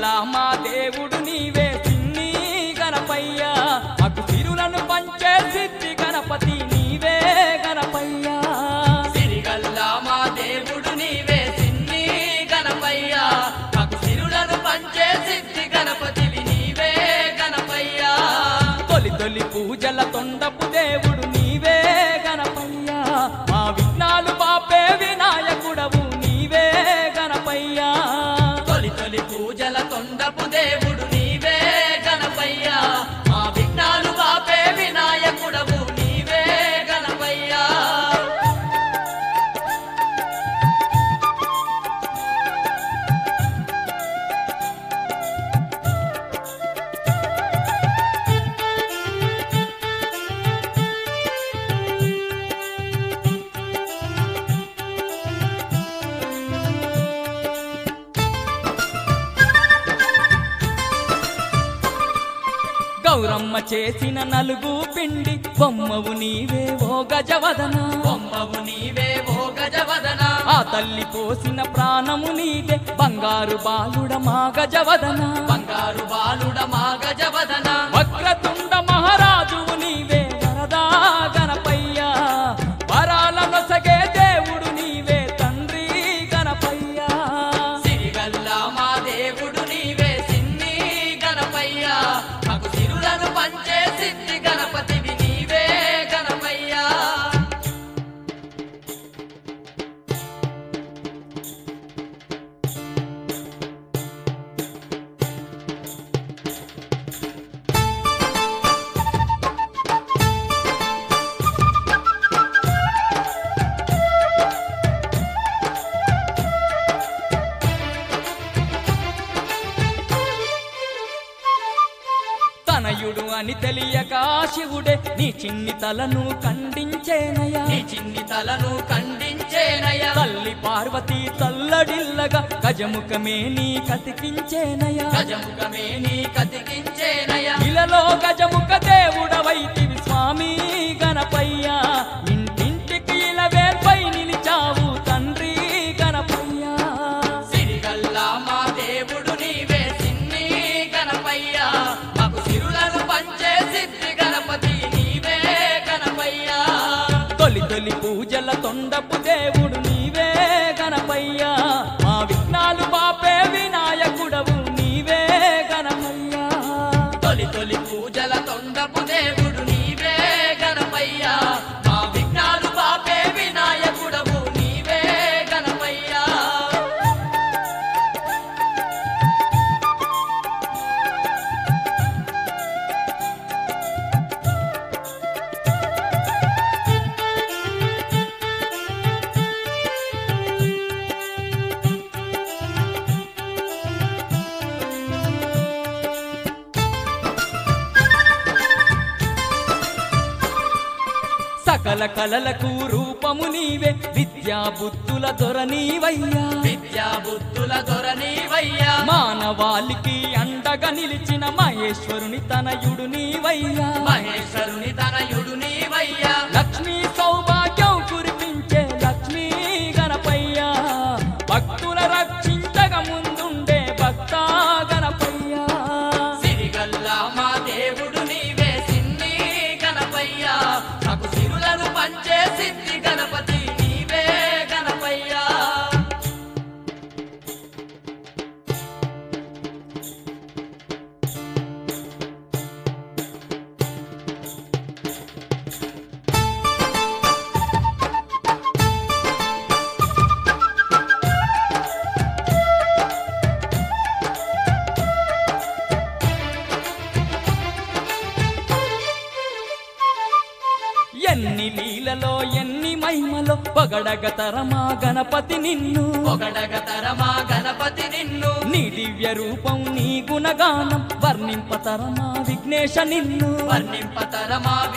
సిరిగల్లా మా దేవుడు నీవే సిన్ని గణపయ్యా మాకు సిరులను పంచే సిద్ధి గణపతి నీవే గణపయ్యా సిరిగల్లా మా దేవుడు నీవే సిన్ని గణపయ్యా మాకు సిరులను పంచే సిద్ధి గణపతివి నీవే గణపయ్యా తొలి తొలి పూజల తొండపు దేవుడు నీవే గణపయ్యా మా విఘ్నాలు బాపే వినాయకుడవు నీవే గణపయ్యా తొలి తొలి పూజల తొండపు దేవుడు నీవే గణపయ్యా మా విఘ్నాలు బాపే వినాయకుడవు నీవే గణపయ్యా గౌరమ్మ చేసిన నలుగు పిండి బొమ్మవు నీవే ఓ గజవదన బొమ్మవు నీవే ఓ గజవదన ఆ తల్లి పోసిన ప్రాణము నీదే బంగారు బాలుడ మా గజవదన బంగారు బాలుడ మా గజవదన వక్రతుండ మహారాజువు నీవే వరదా గణపయ్యా వరాల నొసగే దేవుడు నీవే తండ్రి గణపయ్యా సిరిగల్లా మా దేవుడు నీవే సిన్ని గణపయ్యా మాకు సిరులను పంచే సిద్ధి గణపతివి నీవే గణపయ్యా తనయుడు అని తెలియక శివుడే నీ చిన్ని తలను ఖండించేనయ్యా నీ చిన్ని తలను ఖండించేనయ్యా తల్లి పార్వతి తల్లడిల్లగా గజముఖమే నీ కతికించేనయ్యా గజముఖమే నీ కతికించేనయ్యా ఇలలో గజముఖ దేవుడవైతివి స్వామి గణపయ్యా ఇంటింటికి ఇలవేల్పై నిలిచావు తండ్రి గణపయ్యా సిరిగల్లా మా దేవుడు నీవే సిన్ని గణపయ్యా మాకు సిరులను పంచే సిద్ధి గణపతి నీవే గణపయ్యా తొలి తొలి పూజల తొండపు దేవుడు నీవే గణపయ్యా మా విఘ్నాలు బాపే వినాయకుడవు నీవే గణపయ్యా తొలి తొలి పూజల తొండపు దేవుడు నీవే గణపయ్యా మా విఘ్నాలు బాపే వినాయకుడవు నీవే గణపయ్యా సకల కలలకు రూపము నీవే విద్యా బుద్ధుల దొర నీవయ్యా విద్యా బుద్ధుల దొర నీవయ్యా మానవాళికి అండగా నిలిచిన మహేశ్వరుని తనయుడు నీవయ్యా మహేశ్వరుని తనయుడు నీవయ్యా లక్ష్మీ సౌభాగ్యం కురిపించే లక్ష్మీ గణపయ్యా భక్తుల రక్షించగా ముందుండే భక్త గణపయ్యా సిరిగల్లా మా దేవుడు నీవే సిన్ని గణపయ్యా మాకు సిరులను పంచే సిద్ధి గణపతి నీవే గణపయ్యా ఎన్ని లీలలో ఎన్ని మహిమలో పొగడగ తరమా గణపతి నిన్ను పొగడగ తరమా గణపతి నిన్ను నీ దివ్య రూపం నీ గుణగానం వర్ణింప తరమా విఘ్నేశ నిన్ను వర్ణింపతరమా